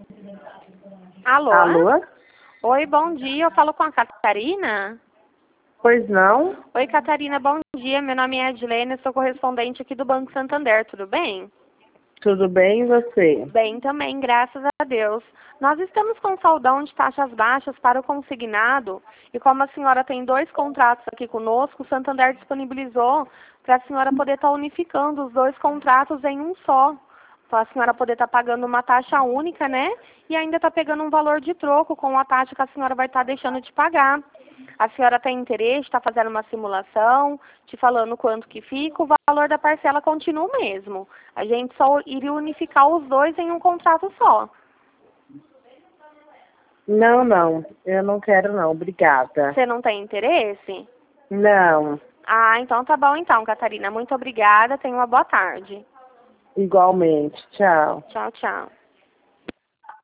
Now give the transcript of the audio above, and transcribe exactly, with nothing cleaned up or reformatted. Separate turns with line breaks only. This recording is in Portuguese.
Alô?
Alô?
Oi, bom dia. Eu falo com a Catarina?
Pois não?
Oi, Catarina, bom dia. Meu nome é Edilene, sou correspondente aqui do Banco Santander, tudo bem?
Tudo bem e você?
Bem também, graças a Deus. Nós estamos com saldão de taxas baixas para o consignado e como a senhora tem dois contratos aqui conosco, o Santander disponibilizou para a senhora poder estar unificando os dois contratos em um só. Para a senhora poder estar pagando uma taxa única, né? E ainda está pegando um valor de troco com a taxa que a senhora vai estar deixando de pagar. A senhora tem interesse, está fazendo uma simulação, te falando quanto que fica, o valor da parcela continua o mesmo. A gente só iria unificar os dois em um contrato só.
Não, não. Eu não quero não. Obrigada.
Você não tem interesse?
Não.
Ah, então tá bom então, Catarina. Muito obrigada. Tenha uma boa tarde.
Igualmente. Tchau.
Tchau, tchau.